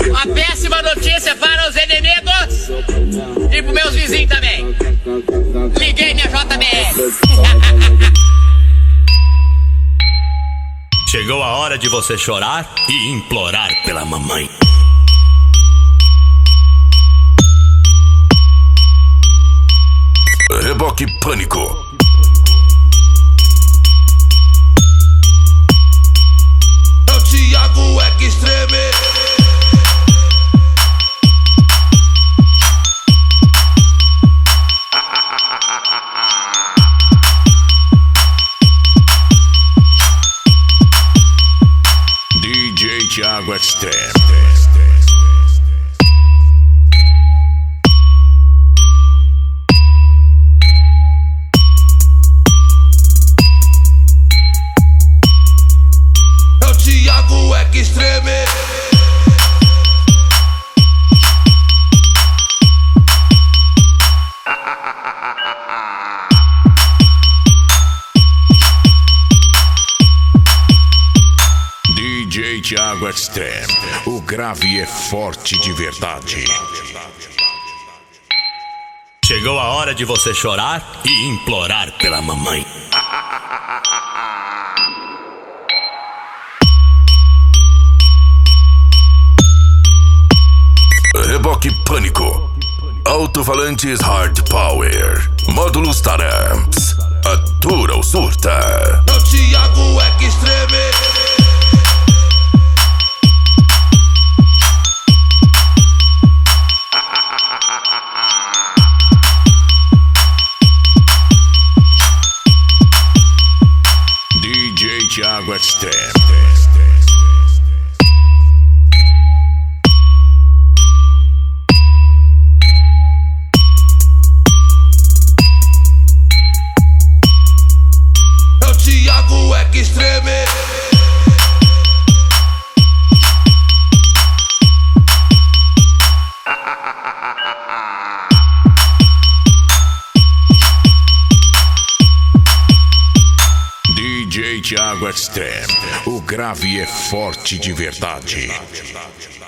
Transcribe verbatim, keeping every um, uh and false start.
Uma péssima notícia para os inimigos e para meus vizinhos também. Liguei minha J B S. Chegou a hora de você chorar e implorar pela mamãe. Reboque Pânico. É o Thiago Extreme. D J Thiago Extreme. Thiago Extreme. D J Thiago Extreme. O grave é forte de verdade. Chegou a hora de você chorar e implorar pela mamãe. Reboque Pânico. Alto-falantes Hard Power. Módulos Taramps. Atura ou surta. É o Thiago Extreme. D J Thiago Extreme. Thiago Extreme. D J Thiago Extreme. O grave é forte de verdade.